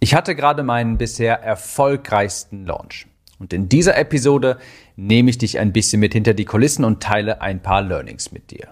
Ich hatte gerade meinen bisher erfolgreichsten Launch. Und in dieser Episode nehme ich dich ein bisschen mit hinter die Kulissen und teile ein paar Learnings mit dir.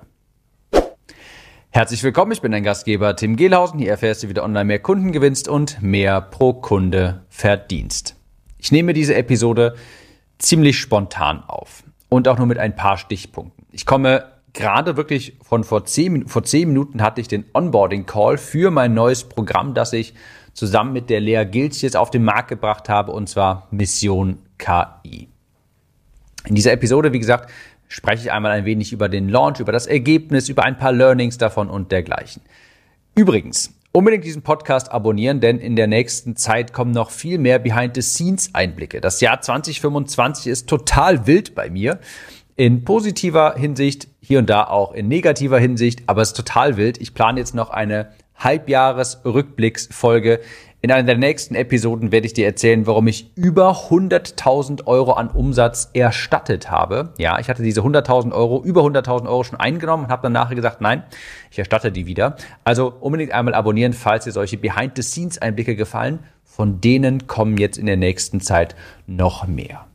Herzlich willkommen, ich bin dein Gastgeber Tim Gehlhausen. Hier erfährst du, wie du online mehr Kunden gewinnst und mehr pro Kunde verdienst. Ich nehme diese Episode ziemlich spontan auf und auch nur mit ein paar Stichpunkten. Ich komme gerade wirklich von vor 10 Minuten hatte ich den Onboarding-Call für mein neues Programm, das ich zusammen mit der Lea Giltjes auf den Markt gebracht habe, und zwar Mission KI. In dieser Episode, wie gesagt, spreche ich einmal ein wenig über den Launch, über das Ergebnis, über ein paar Learnings davon und dergleichen. Übrigens, unbedingt diesen Podcast abonnieren, denn in der nächsten Zeit kommen noch viel mehr Behind-the-Scenes-Einblicke. Das Jahr 2025 ist total wild bei mir. In positiver Hinsicht, hier und da auch in negativer Hinsicht, aber es ist total wild. Ich plane jetzt noch eine Halbjahres-Rückblicksfolge. In einer der nächsten Episoden werde ich dir erzählen, warum ich über 100.000 Euro an Umsatz erstattet habe. Ja, ich hatte diese über 100.000 Euro schon eingenommen und habe dann nachher gesagt, nein, ich erstatte die wieder. Also unbedingt einmal abonnieren, falls dir solche Behind-the-Scenes-Einblicke gefallen. Von denen kommen jetzt in der nächsten Zeit noch mehr.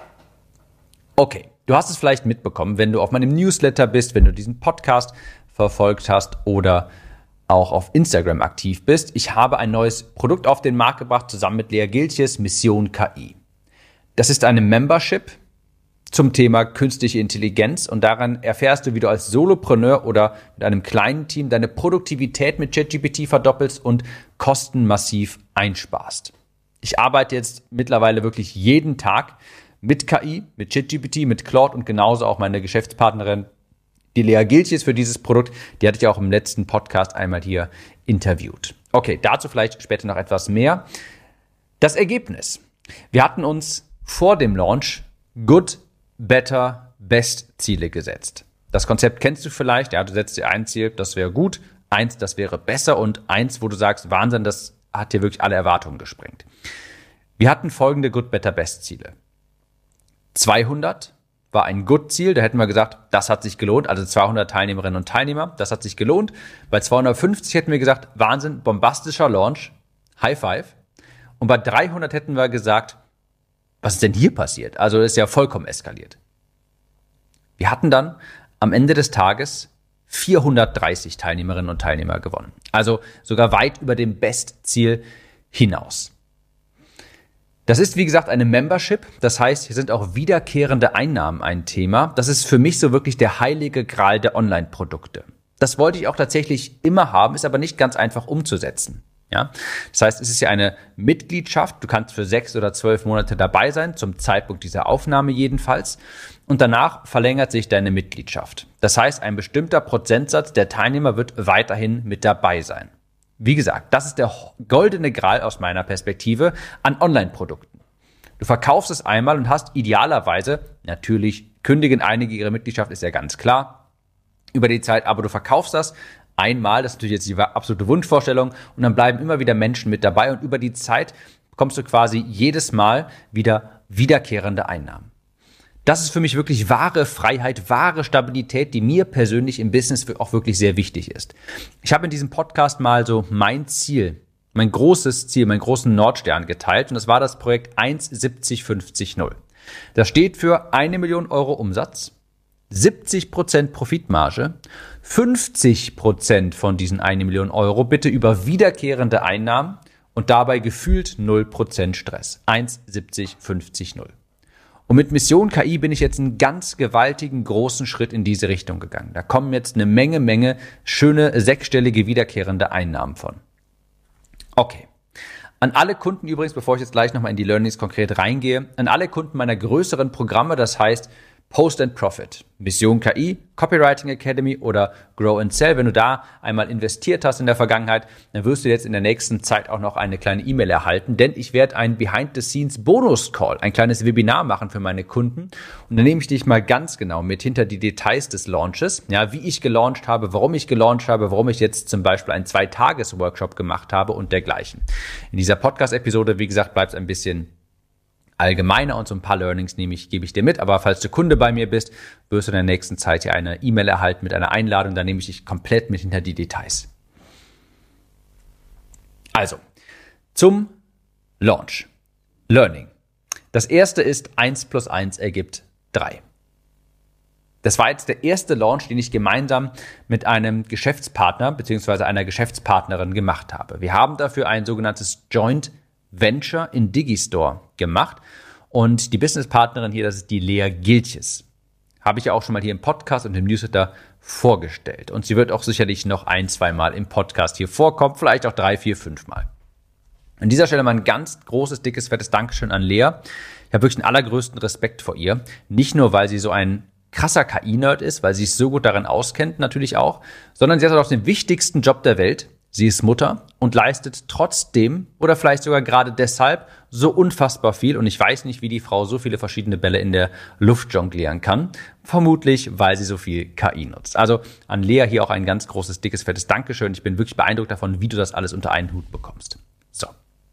Okay, du hast es vielleicht mitbekommen, wenn du auf meinem Newsletter bist, wenn du diesen Podcast verfolgt hast oder auch auf Instagram aktiv bist. Ich habe ein neues Produkt auf den Markt gebracht, zusammen mit Lea Giltjes, Mission KI. Das ist eine Membership zum Thema künstliche Intelligenz und daran erfährst du, wie du als Solopreneur oder mit einem kleinen Team deine Produktivität mit ChatGPT verdoppelst und Kosten massiv einsparst. Ich arbeite jetzt mittlerweile wirklich jeden Tag mit KI, mit ChatGPT, mit Claude und genauso auch meine Geschäftspartnerin die Lea Giltjes für dieses Produkt, die hatte ich auch im letzten Podcast einmal hier interviewt. Okay, dazu vielleicht später noch etwas mehr. Das Ergebnis. Wir hatten uns vor dem Launch Good, Better, Best Ziele gesetzt. Das Konzept kennst du vielleicht. Ja, du setzt dir ein Ziel, das wäre gut, 1, das wäre besser und 1, wo du sagst, Wahnsinn, das hat dir wirklich alle Erwartungen gesprengt. Wir hatten folgende Good, Better, Best Ziele. 200 war ein Good-Ziel, da hätten wir gesagt, das hat sich gelohnt, also 200 Teilnehmerinnen und Teilnehmer, das hat sich gelohnt. Bei 250 hätten wir gesagt, Wahnsinn, bombastischer Launch, High Five. Und bei 300 hätten wir gesagt, was ist denn hier passiert? Also das ist ja vollkommen eskaliert. Wir hatten dann am Ende des Tages 430 Teilnehmerinnen und Teilnehmer gewonnen. Also sogar weit über dem Best-Ziel hinaus. Das ist, wie gesagt, eine Membership. Das heißt, hier sind auch wiederkehrende Einnahmen ein Thema. Das ist für mich so wirklich der heilige Gral der Online-Produkte. Das wollte ich auch tatsächlich immer haben, ist aber nicht ganz einfach umzusetzen. Ja? Das heißt, es ist ja eine Mitgliedschaft. Du kannst für 6 oder 12 Monate dabei sein, zum Zeitpunkt dieser Aufnahme jedenfalls. Und danach verlängert sich deine Mitgliedschaft. Das heißt, ein bestimmter Prozentsatz der Teilnehmer wird weiterhin mit dabei sein. Wie gesagt, das ist der goldene Gral aus meiner Perspektive an Online-Produkten. Du verkaufst es einmal und hast idealerweise, natürlich kündigen einige ihre Mitgliedschaft, ist ja ganz klar, über die Zeit, aber du verkaufst das einmal, das ist natürlich jetzt die absolute Wunschvorstellung, und dann bleiben immer wieder Menschen mit dabei und über die Zeit bekommst du quasi jedes Mal wieder wiederkehrende Einnahmen. Das ist für mich wirklich wahre Freiheit, wahre Stabilität, die mir persönlich im Business auch wirklich sehr wichtig ist. Ich habe in diesem Podcast mal so mein Ziel, mein großes Ziel, meinen großen Nordstern geteilt, und das war das Projekt 1,70,50. Das steht für 1 Million Euro Umsatz, 70% Profitmarge, 50% von diesen 1 Million Euro bitte über wiederkehrende Einnahmen und dabei gefühlt 0% Stress. 1,70,50. Und mit Mission KI bin ich jetzt einen ganz gewaltigen, großen Schritt in diese Richtung gegangen. Da kommen jetzt eine Menge schöne, 6-stellige, wiederkehrende Einnahmen von. Okay. An alle Kunden übrigens, bevor ich jetzt gleich nochmal in die Learnings konkret reingehe, an alle Kunden meiner größeren Programme, das heißt Post and Profit, Mission KI, Copywriting Academy oder Grow and Sell. Wenn du da einmal investiert hast in der Vergangenheit, dann wirst du jetzt in der nächsten Zeit auch noch eine kleine E-Mail erhalten, denn ich werde einen Behind-the-Scenes-Bonus-Call, ein kleines Webinar machen für meine Kunden, und dann nehme ich dich mal ganz genau mit hinter die Details des Launches, ja, wie ich gelauncht habe, warum ich jetzt zum Beispiel einen 2-Tages-Workshop gemacht habe und dergleichen. In dieser Podcast-Episode, wie gesagt, bleibt es ein bisschen allgemeiner und so ein paar Learnings gebe ich dir mit. Aber falls du Kunde bei mir bist, wirst du in der nächsten Zeit hier eine E-Mail erhalten mit einer Einladung. Da nehme ich dich komplett mit hinter die Details. Also, zum Launch. Learning. Das erste ist 1 plus 1 ergibt 3. Das war jetzt der erste Launch, den ich gemeinsam mit einem Geschäftspartner bzw. einer Geschäftspartnerin gemacht habe. Wir haben dafür ein sogenanntes Joint Venture in Digistore gemacht und die Businesspartnerin hier, das ist die Lea Gilches. Habe ich ja auch schon mal hier im Podcast und im Newsletter vorgestellt. Und sie wird auch sicherlich noch 1-2 Mal im Podcast hier vorkommen, vielleicht auch 3, 4, 5 Mal. An dieser Stelle mal ein ganz großes, dickes, fettes Dankeschön an Lea. Ich habe wirklich den allergrößten Respekt vor ihr. Nicht nur, weil sie so ein krasser KI-Nerd ist, weil sie sich so gut darin auskennt, natürlich auch, sondern sie hat auch den wichtigsten Job der Welt. Sie ist Mutter und leistet trotzdem oder vielleicht sogar gerade deshalb so unfassbar viel. Und ich weiß nicht, wie die Frau so viele verschiedene Bälle in der Luft jonglieren kann. Vermutlich, weil sie so viel KI nutzt. Also an Lea hier auch ein ganz großes, dickes, fettes Dankeschön. Ich bin wirklich beeindruckt davon, wie du das alles unter einen Hut bekommst. So.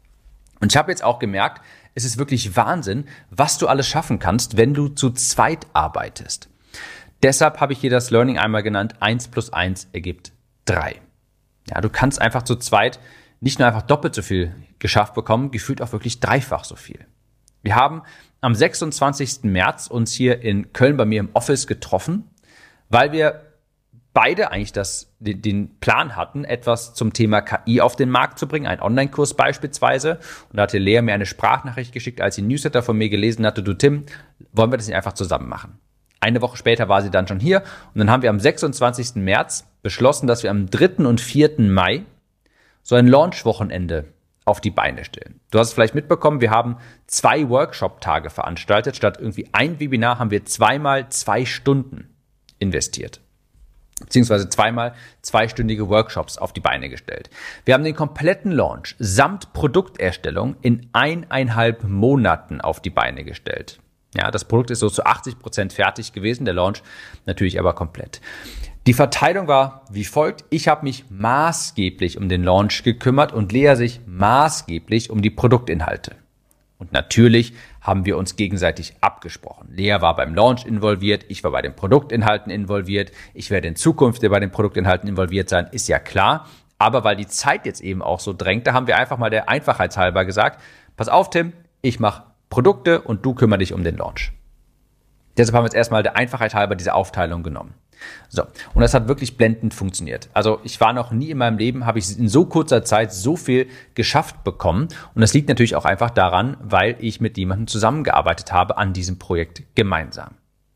Und ich habe jetzt auch gemerkt, es ist wirklich Wahnsinn, was du alles schaffen kannst, wenn du zu zweit arbeitest. Deshalb habe ich hier das Learning einmal genannt, 1 plus 1 ergibt 3. Ja, du kannst einfach zu zweit nicht nur einfach doppelt so viel geschafft bekommen, gefühlt auch wirklich dreifach so viel. Wir haben am 26. März uns hier in Köln bei mir im Office getroffen, weil wir beide eigentlich den Plan hatten, etwas zum Thema KI auf den Markt zu bringen, einen Online-Kurs beispielsweise. Und da hatte Lea mir eine Sprachnachricht geschickt, als sie einen Newsletter von mir gelesen hatte, du Tim, wollen wir das nicht einfach zusammen machen? Eine Woche später war sie dann schon hier und dann haben wir am 26. März beschlossen, dass wir am 3. und 4. Mai so ein Launch-Wochenende auf die Beine stellen. Du hast es vielleicht mitbekommen, wir haben 2 Workshop-Tage veranstaltet. Statt irgendwie ein Webinar haben wir 2-mal 2 Stunden investiert. Beziehungsweise 2-mal 2-stündige Workshops auf die Beine gestellt. Wir haben den kompletten Launch samt Produkterstellung in 1,5 Monaten auf die Beine gestellt. Ja, das Produkt ist so zu 80% fertig gewesen, der Launch natürlich aber komplett. Die Verteilung war wie folgt. Ich habe mich maßgeblich um den Launch gekümmert und Lea sich maßgeblich um die Produktinhalte. Und natürlich haben wir uns gegenseitig abgesprochen. Lea war beim Launch involviert, ich war bei den Produktinhalten involviert, ich werde in Zukunft bei den Produktinhalten involviert sein, ist ja klar. Aber weil die Zeit jetzt eben auch so drängte, haben wir einfach mal der Einfachheit halber gesagt, pass auf Tim, ich mache Produkte und du kümmer dich um den Launch. Deshalb haben wir jetzt erstmal der Einfachheit halber diese Aufteilung genommen. So, und das hat wirklich blendend funktioniert. Also ich war noch nie in meinem Leben, habe ich in so kurzer Zeit so viel geschafft bekommen. Und das liegt natürlich auch einfach daran, weil ich mit jemandem zusammengearbeitet habe an diesem Projekt gemeinsam.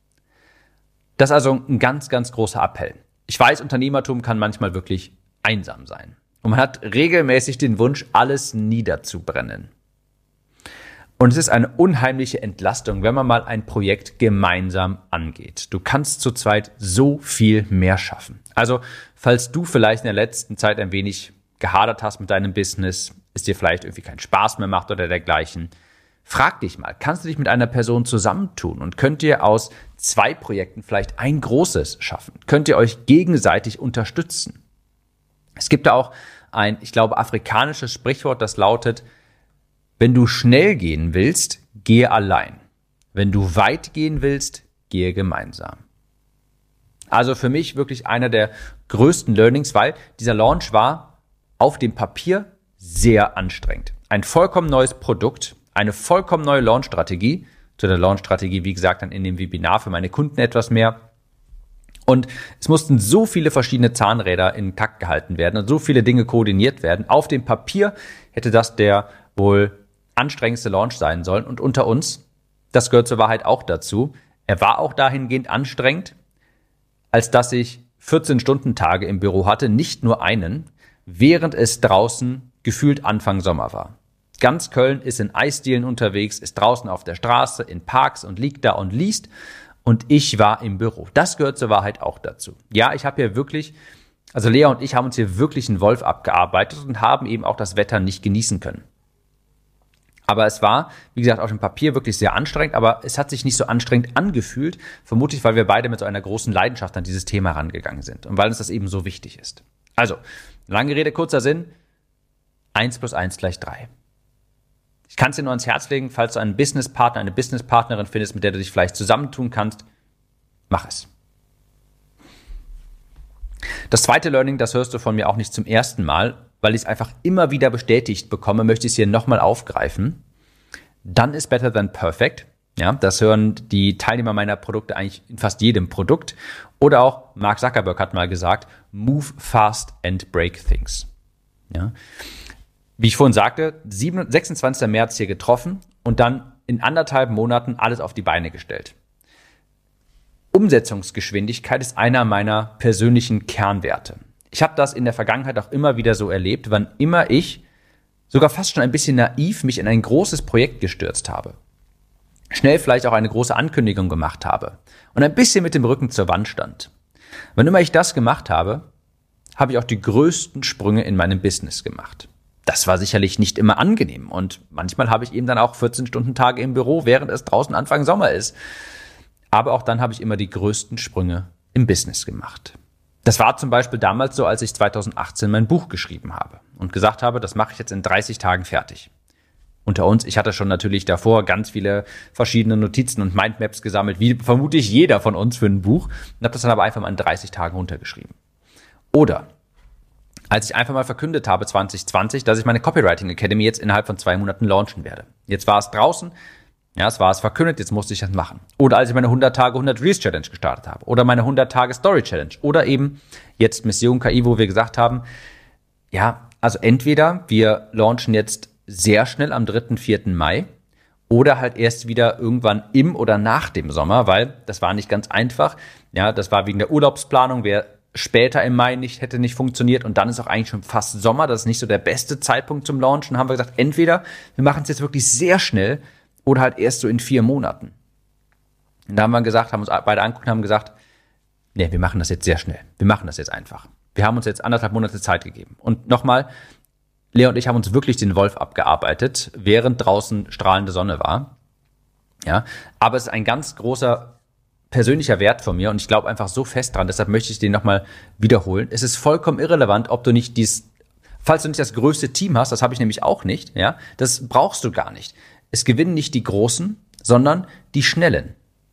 Das ist also ein ganz, ganz großer Appell. Ich weiß, Unternehmertum kann manchmal wirklich einsam sein. Und man hat regelmäßig den Wunsch, alles niederzubrennen. Und es ist eine unheimliche Entlastung, wenn man mal ein Projekt gemeinsam angeht. Du kannst zu zweit so viel mehr schaffen. Also, falls du vielleicht in der letzten Zeit ein wenig gehadert hast mit deinem Business, es dir vielleicht irgendwie keinen Spaß mehr macht oder dergleichen, frag dich mal, kannst du dich mit einer Person zusammentun und könnt ihr aus 2 Projekten vielleicht ein großes schaffen? Könnt ihr euch gegenseitig unterstützen? Es gibt da auch ein, ich glaube, afrikanisches Sprichwort, das lautet, wenn du schnell gehen willst, gehe allein. Wenn du weit gehen willst, gehe gemeinsam. Also für mich wirklich einer der größten Learnings, weil dieser Launch war auf dem Papier sehr anstrengend. Ein vollkommen neues Produkt, eine vollkommen neue Launch-Strategie. Zu der Launch-Strategie, wie gesagt, dann in dem Webinar für meine Kunden etwas mehr. Und es mussten so viele verschiedene Zahnräder in Takt gehalten werden und so viele Dinge koordiniert werden. Auf dem Papier hätte das der wohl anstrengendste Launch sein sollen. Und unter uns, das gehört zur Wahrheit auch dazu, er war auch dahingehend anstrengend, als dass ich 14-Stunden-Tage im Büro hatte, nicht nur einen, während es draußen gefühlt Anfang Sommer war. Ganz Köln ist in Eisdielen unterwegs, ist draußen auf der Straße, in Parks und liegt da und liest. Und ich war im Büro. Das gehört zur Wahrheit auch dazu. Ja, ich habe hier wirklich, also Lea und ich haben uns hier wirklich einen Wolf abgearbeitet und haben eben auch das Wetter nicht genießen können. Aber es war, wie gesagt, auf dem Papier wirklich sehr anstrengend, aber es hat sich nicht so anstrengend angefühlt, vermutlich, weil wir beide mit so einer großen Leidenschaft an dieses Thema rangegangen sind und weil uns das eben so wichtig ist. Also, lange Rede, kurzer Sinn, 1 plus 1 gleich 3. Ich kann es dir nur ans Herz legen, falls du einen Businesspartner, eine Businesspartnerin findest, mit der du dich vielleicht zusammentun kannst, mach es. Das zweite Learning, das hörst du von mir auch nicht zum ersten Mal, weil ich es einfach immer wieder bestätigt bekomme, möchte ich es hier nochmal aufgreifen. Done is better than perfect. Ja, das hören die Teilnehmer meiner Produkte eigentlich in fast jedem Produkt. Oder auch Mark Zuckerberg hat mal gesagt, move fast and break things. Ja. Wie ich vorhin sagte, 26. März hier getroffen und dann in 1,5 Monaten alles auf die Beine gestellt. Umsetzungsgeschwindigkeit ist einer meiner persönlichen Kernwerte. Ich habe das in der Vergangenheit auch immer wieder so erlebt, wann immer ich sogar fast schon ein bisschen naiv mich in ein großes Projekt gestürzt habe. Schnell vielleicht auch eine große Ankündigung gemacht habe und ein bisschen mit dem Rücken zur Wand stand. Wann immer ich das gemacht habe, habe ich auch die größten Sprünge in meinem Business gemacht. Das war sicherlich nicht immer angenehm und manchmal habe ich eben dann auch 14-Stunden-Tage im Büro, während es draußen Anfang Sommer ist. Aber auch dann habe ich immer die größten Sprünge im Business gemacht. Das war zum Beispiel damals so, als ich 2018 mein Buch geschrieben habe und gesagt habe, das mache ich jetzt in 30 Tagen fertig. Unter uns, ich hatte schon natürlich davor ganz viele verschiedene Notizen und Mindmaps gesammelt, wie vermutlich jeder von uns für ein Buch, und habe das dann aber einfach mal in 30 Tagen runtergeschrieben. Oder als ich einfach mal verkündet habe 2020, dass ich meine Copywriting Academy jetzt innerhalb von 2 Monaten launchen werde. Jetzt war es draußen, ja, es war es verkündet, jetzt musste ich das machen. Oder als ich meine 100 Tage 100 Reels Challenge gestartet habe. Oder meine 100 Tage Story Challenge. Oder eben jetzt Mission KI, wo wir gesagt haben, ja, also entweder wir launchen jetzt sehr schnell am 3., 4. Mai oder halt erst wieder irgendwann im oder nach dem Sommer, weil das war nicht ganz einfach. Ja, das war wegen der Urlaubsplanung, wäre später im Mai hätte nicht funktioniert und dann ist auch eigentlich schon fast Sommer. Das ist nicht so der beste Zeitpunkt zum Launchen. Dann haben wir gesagt, entweder wir machen es jetzt wirklich sehr schnell oder halt erst so in 4 Monaten. Und da haben wir gesagt, haben uns beide angeguckt und haben gesagt, nee, wir machen das jetzt sehr schnell. Wir machen das jetzt einfach. Wir haben uns jetzt 1,5 Monate Zeit gegeben. Und nochmal, Lea und ich haben uns wirklich den Wolf abgearbeitet, während draußen strahlende Sonne war. Ja, aber es ist ein ganz großer persönlicher Wert von mir und ich glaube einfach so fest dran, deshalb möchte ich den nochmal wiederholen. Es ist vollkommen irrelevant, ob du nicht falls du nicht das größte Team hast, das habe ich nämlich auch nicht, ja, das brauchst du gar nicht. Es gewinnen nicht die Großen, sondern die Schnellen.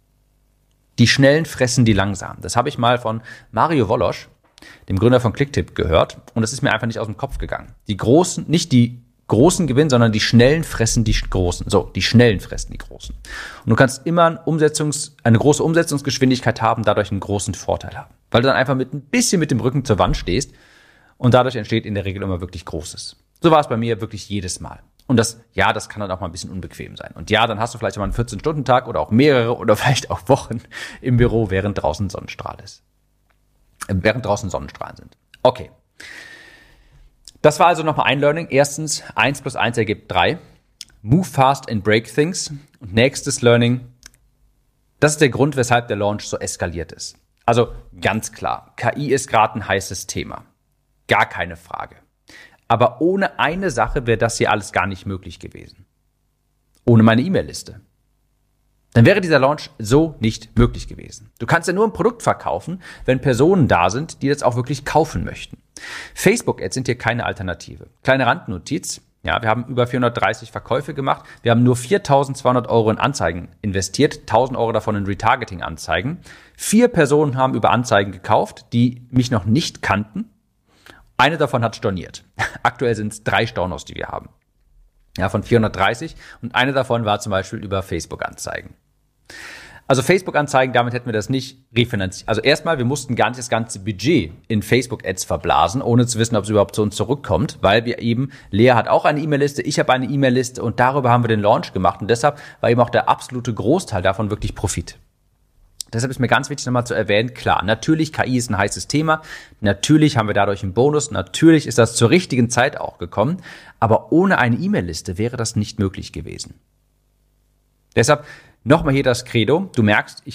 Die Schnellen fressen die Langsamen. Das habe ich mal von Mario Wolosch, dem Gründer von Clicktip, gehört. Und das ist mir einfach nicht aus dem Kopf gegangen. Die Großen, nicht die Großen gewinnen, sondern die Schnellen fressen die Großen. So, die Schnellen fressen die Großen. Und du kannst immer eine große Umsetzungsgeschwindigkeit haben, dadurch einen großen Vorteil haben. Weil du dann einfach ein bisschen mit dem Rücken zur Wand stehst und dadurch entsteht in der Regel immer wirklich Großes. So war es bei mir wirklich jedes Mal. Und das kann dann auch mal ein bisschen unbequem sein. Und ja, dann hast du vielleicht mal einen 14-Stunden-Tag oder auch mehrere oder vielleicht auch Wochen im Büro, während draußen Sonnenstrahlen sind. Okay. Das war also nochmal ein Learning. Erstens, 1 + 1 ergibt 3. Move fast and break things. Und nächstes Learning, das ist der Grund, weshalb der Launch so eskaliert ist. Also ganz klar, KI ist gerade ein heißes Thema. Gar keine Frage. Aber ohne eine Sache wäre das hier alles gar nicht möglich gewesen. Ohne meine E-Mail-Liste. Dann wäre dieser Launch so nicht möglich gewesen. Du kannst ja nur ein Produkt verkaufen, wenn Personen da sind, die das auch wirklich kaufen möchten. Facebook-Ads sind hier keine Alternative. Kleine Randnotiz. Ja, wir haben über 430 Verkäufe gemacht. Wir haben nur 4.200 € in Anzeigen investiert, 1.000 € davon in Retargeting-Anzeigen. 4 Personen haben über Anzeigen gekauft, die mich noch nicht kannten. Eine davon hat storniert. Aktuell sind es 3 Stornos, die wir haben. Ja, von 430. Und eine davon war zum Beispiel über Facebook-Anzeigen. Also Facebook-Anzeigen, damit hätten wir das nicht refinanziert. Also erstmal, wir mussten gar nicht das ganze Budget in Facebook-Ads verblasen, ohne zu wissen, ob es überhaupt zu uns zurückkommt, weil wir eben, Lea hat auch eine E-Mail-Liste, ich habe eine E-Mail-Liste und darüber haben wir den Launch gemacht und deshalb war eben auch der absolute Großteil davon wirklich Profit. Deshalb ist mir ganz wichtig nochmal zu erwähnen, klar, natürlich, KI ist ein heißes Thema, natürlich haben wir dadurch einen Bonus, natürlich ist das zur richtigen Zeit auch gekommen, aber ohne eine E-Mail-Liste wäre das nicht möglich gewesen. Deshalb nochmal hier das Credo, du merkst,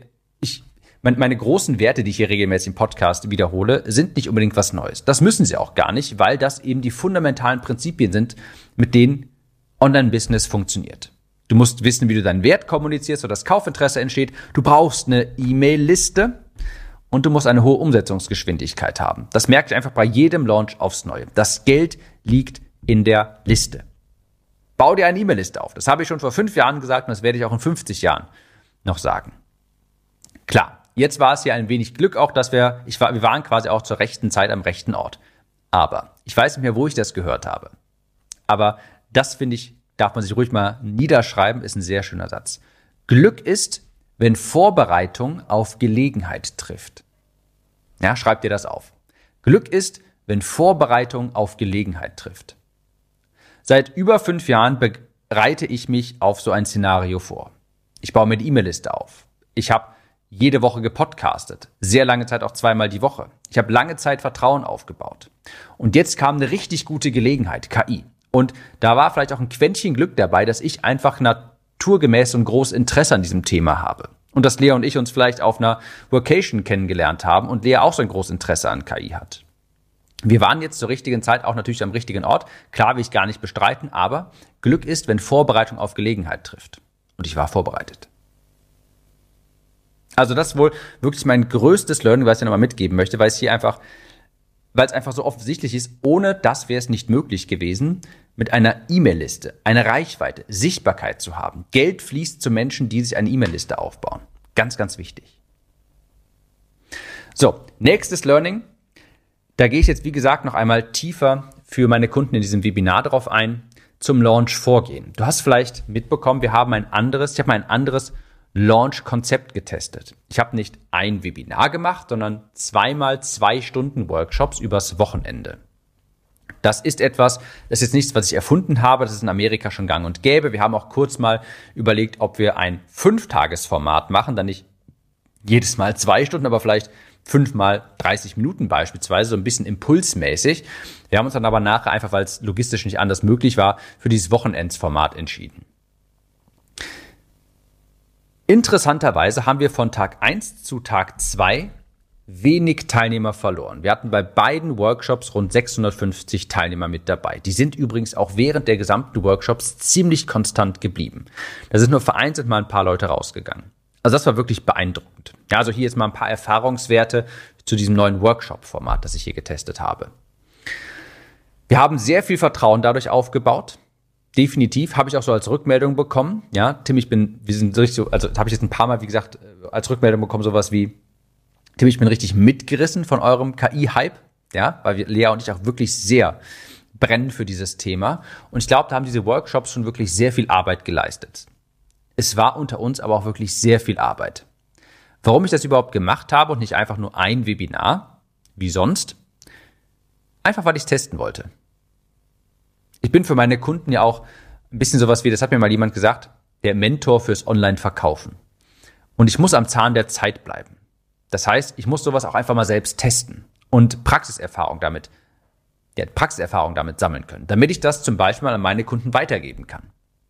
meine großen Werte, die ich hier regelmäßig im Podcast wiederhole, sind nicht unbedingt was Neues. Das müssen sie auch gar nicht, weil das eben die fundamentalen Prinzipien sind, mit denen Online-Business funktioniert. Du musst wissen, wie du deinen Wert kommunizierst, sodass Kaufinteresse entsteht. Du brauchst eine E-Mail-Liste und du musst eine hohe Umsetzungsgeschwindigkeit haben. Das merke ich einfach bei jedem Launch aufs Neue. Das Geld liegt in der Liste. Bau dir eine E-Mail-Liste auf. Das habe ich schon vor 5 Jahren gesagt und das werde ich auch in 50 Jahren noch sagen. Klar, jetzt war es ja ein wenig Glück auch, wir waren quasi auch zur rechten Zeit am rechten Ort. Aber Ich weiß nicht mehr, wo ich das gehört habe. Aber das, finde ich, darf man sich ruhig mal niederschreiben, ist ein sehr schöner Satz. Glück ist, wenn Vorbereitung auf Gelegenheit trifft. Ja, schreib dir das auf. Glück ist, wenn Vorbereitung auf Gelegenheit trifft. Seit über 5 Jahren bereite ich mich auf so ein Szenario vor. Ich baue mir die E-Mail-Liste auf. Ich habe jede Woche gepodcastet. Sehr lange Zeit auch 2-mal die Woche. Ich habe lange Zeit Vertrauen aufgebaut. Und jetzt kam eine richtig gute Gelegenheit, KI. Und da war vielleicht auch ein Quäntchen Glück dabei, dass ich einfach naturgemäß und großes Interesse an diesem Thema habe. Und dass Lea und ich uns vielleicht auf einer Workation kennengelernt haben und Lea auch so ein großes Interesse an KI hat. Wir waren jetzt zur richtigen Zeit auch natürlich am richtigen Ort. Klar, will ich gar nicht bestreiten, aber Glück ist, wenn Vorbereitung auf Gelegenheit trifft. Und ich war vorbereitet. Also das ist wohl wirklich mein größtes Learning, was ich dir nochmal mitgeben möchte, weil es einfach so offensichtlich ist, ohne das wäre es nicht möglich gewesen, mit einer E-Mail-Liste eine Reichweite, Sichtbarkeit zu haben. Geld fließt zu Menschen, die sich eine E-Mail-Liste aufbauen. Ganz, ganz wichtig. So, nächstes Learning. Da gehe ich jetzt, wie gesagt, noch einmal tiefer für meine Kunden in diesem Webinar drauf ein, zum Launch-Vorgehen. Du hast vielleicht mitbekommen, ich habe ein anderes Launch-Konzept getestet. Ich habe nicht ein Webinar gemacht, sondern 2-mal 2 Stunden Workshops übers Wochenende. Das ist jetzt nichts, was ich erfunden habe, das ist in Amerika schon gang und gäbe. Wir haben auch kurz mal überlegt, ob wir ein 5-Tages-Format machen, dann nicht jedes Mal 2 Stunden, aber vielleicht 5-mal 30 Minuten beispielsweise, so ein bisschen impulsmäßig. Wir haben uns dann aber nachher einfach, weil es logistisch nicht anders möglich war, für dieses Wochenendsformat entschieden. Interessanterweise haben wir von Tag 1 zu Tag 2 wenig Teilnehmer verloren. Wir hatten bei beiden Workshops rund 650 Teilnehmer mit dabei. Die sind übrigens auch während der gesamten Workshops ziemlich konstant geblieben. Da sind nur vereinzelt mal ein paar Leute rausgegangen. Also das war wirklich beeindruckend. Ja, also hier jetzt mal ein paar Erfahrungswerte zu diesem neuen Workshop-Format, das ich hier getestet habe. Wir haben sehr viel Vertrauen dadurch aufgebaut. Definitiv, habe ich auch so als Also habe ich jetzt ein paar Mal, wie gesagt, als Rückmeldung bekommen, sowas wie, Tim, ich bin richtig mitgerissen von eurem KI-Hype, ja, weil Lea und ich auch wirklich sehr brennen für dieses Thema. Und ich glaube, da haben diese Workshops schon wirklich sehr viel Arbeit geleistet. Es war unter uns aber auch wirklich sehr viel Arbeit. Warum ich das überhaupt gemacht habe und nicht einfach nur ein Webinar, wie sonst? Einfach, weil ich es testen wollte. Ich bin für meine Kunden ja auch ein bisschen sowas wie, das hat mir mal jemand gesagt, der Mentor fürs Online-Verkaufen. Und ich muss am Zahn der Zeit bleiben. Das heißt, ich muss sowas auch einfach mal selbst testen und Praxiserfahrung damit sammeln können, damit ich das zum Beispiel mal an meine Kunden weitergeben kann.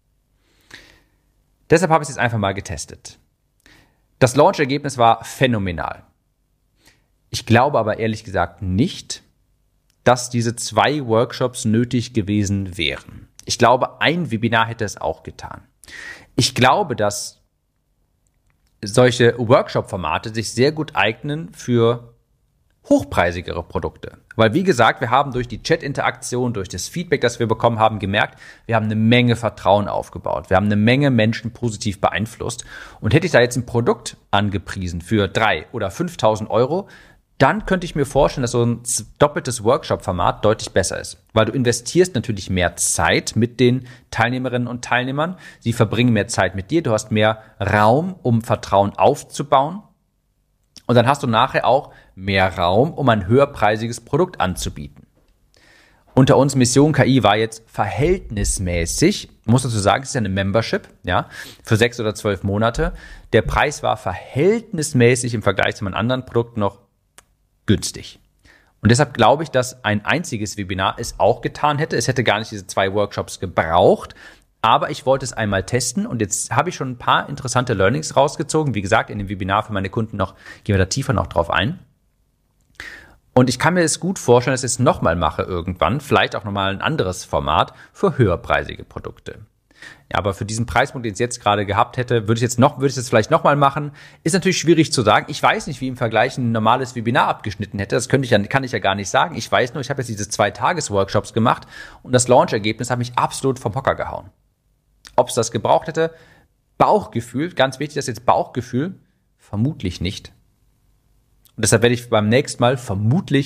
Deshalb habe ich es jetzt einfach mal getestet. Das Launch-Ergebnis war phänomenal. Ich glaube aber ehrlich gesagt nicht, dass diese 2 Workshops nötig gewesen wären. Ich glaube, ein Webinar hätte es auch getan. Ich glaube, dass solche Workshop-Formate sich sehr gut eignen für hochpreisigere Produkte. Weil, wie gesagt, wir haben durch die Chat-Interaktion, durch das Feedback, das wir bekommen haben, gemerkt, wir haben eine Menge Vertrauen aufgebaut. Wir haben eine Menge Menschen positiv beeinflusst. Und hätte ich da jetzt ein Produkt angepriesen für 3.000 oder 5.000 Euro, dann könnte ich mir vorstellen, dass so ein doppeltes Workshop-Format deutlich besser ist. Weil du investierst natürlich mehr Zeit mit den Teilnehmerinnen und Teilnehmern. Sie verbringen mehr Zeit mit dir. Du hast mehr Raum, um Vertrauen aufzubauen. Und dann hast du nachher auch mehr Raum, um ein höherpreisiges Produkt anzubieten. Unter uns Mission KI war jetzt verhältnismäßig, muss dazu sagen, es ist ja eine Membership, ja, für 6 oder 12 Monate. Der Preis war verhältnismäßig im Vergleich zu meinen anderen Produkten noch günstig. Und deshalb glaube ich, dass ein einziges Webinar es auch getan hätte. Es hätte gar nicht diese 2 Workshops gebraucht. Aber ich wollte es einmal testen und jetzt habe ich schon ein paar interessante Learnings rausgezogen. Wie gesagt, in dem Webinar für meine Kunden gehen wir da tiefer noch drauf ein. Und ich kann mir es gut vorstellen, dass ich es nochmal mache irgendwann. Vielleicht auch nochmal ein anderes Format für höherpreisige Produkte. Ja, aber für diesen Preispunkt, den ich jetzt gerade gehabt hätte, würde ich es vielleicht nochmal machen. Ist natürlich schwierig zu sagen. Ich weiß nicht, wie im Vergleich ein normales Webinar abgeschnitten hätte. Das kann ich ja gar nicht sagen. Ich weiß nur, ich habe jetzt diese 2-Tages-Workshops gemacht und das Launch-Ergebnis hat mich absolut vom Hocker gehauen. Ob es das gebraucht hätte? Bauchgefühl, ganz wichtig, das ist jetzt Bauchgefühl, vermutlich nicht. Und deshalb werde ich beim nächsten Mal vermutlich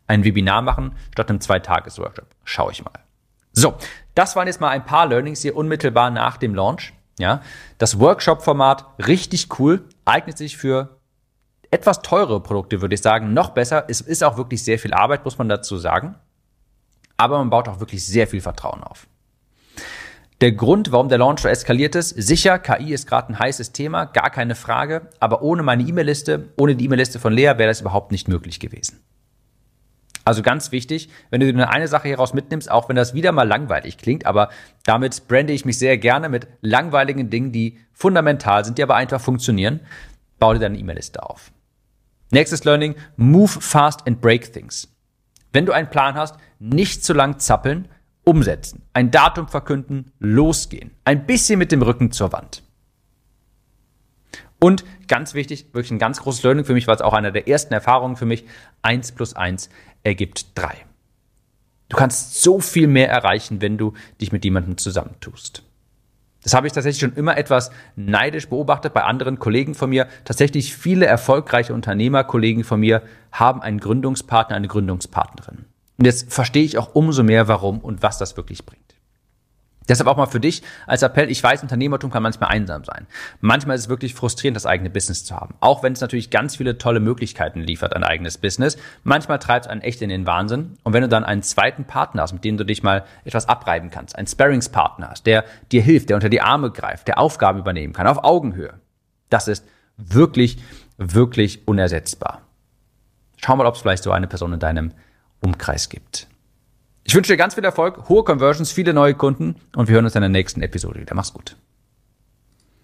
ein Webinar machen statt einem 2-Tages-Workshop. Schau ich mal. So, das waren jetzt mal ein paar Learnings hier unmittelbar nach dem Launch. Ja, das Workshop-Format richtig cool, eignet sich für etwas teurere Produkte, würde ich sagen, noch besser. Es ist auch wirklich sehr viel Arbeit, muss man dazu sagen. Aber man baut auch wirklich sehr viel Vertrauen auf. Der Grund, warum der Launch so eskaliert ist, sicher, KI ist gerade ein heißes Thema, gar keine Frage. Aber ohne meine E-Mail-Liste, ohne die E-Mail-Liste von Lea, wäre das überhaupt nicht möglich gewesen. Also ganz wichtig, wenn du dir eine Sache hieraus mitnimmst, auch wenn das wieder mal langweilig klingt, aber damit brande ich mich sehr gerne mit langweiligen Dingen, die fundamental sind, die aber einfach funktionieren, bau dir deine E-Mail-Liste auf. Nächstes Learning, move fast and break things. Wenn du einen Plan hast, nicht zu lang zappeln, umsetzen, ein Datum verkünden, losgehen, ein bisschen mit dem Rücken zur Wand. Und ganz wichtig, wirklich ein ganz großes Learning für mich, war es auch eine der ersten Erfahrungen für mich, 1 + 1 ergibt 3. Du kannst so viel mehr erreichen, wenn du dich mit jemandem zusammentust. Das habe ich tatsächlich schon immer etwas neidisch beobachtet bei anderen Kollegen von mir. Tatsächlich viele erfolgreiche Unternehmerkollegen von mir haben einen Gründungspartner, eine Gründungspartnerin. Und jetzt verstehe ich auch umso mehr, warum und was das wirklich bringt. Deshalb auch mal für dich als Appell, ich weiß, Unternehmertum kann manchmal einsam sein. Manchmal ist es wirklich frustrierend, das eigene Business zu haben. Auch wenn es natürlich ganz viele tolle Möglichkeiten liefert, ein eigenes Business. Manchmal treibt es einen echt in den Wahnsinn. Und wenn du dann einen zweiten Partner hast, mit dem du dich mal etwas abreiben kannst, einen Sparringspartner hast, der dir hilft, der unter die Arme greift, der Aufgaben übernehmen kann, auf Augenhöhe. Das ist wirklich, wirklich unersetzbar. Schau mal, ob es vielleicht so eine Person in deinem Umkreis gibt. Ich wünsche dir ganz viel Erfolg, hohe Conversions, viele neue Kunden und wir hören uns in der nächsten Episode wieder. Mach's gut.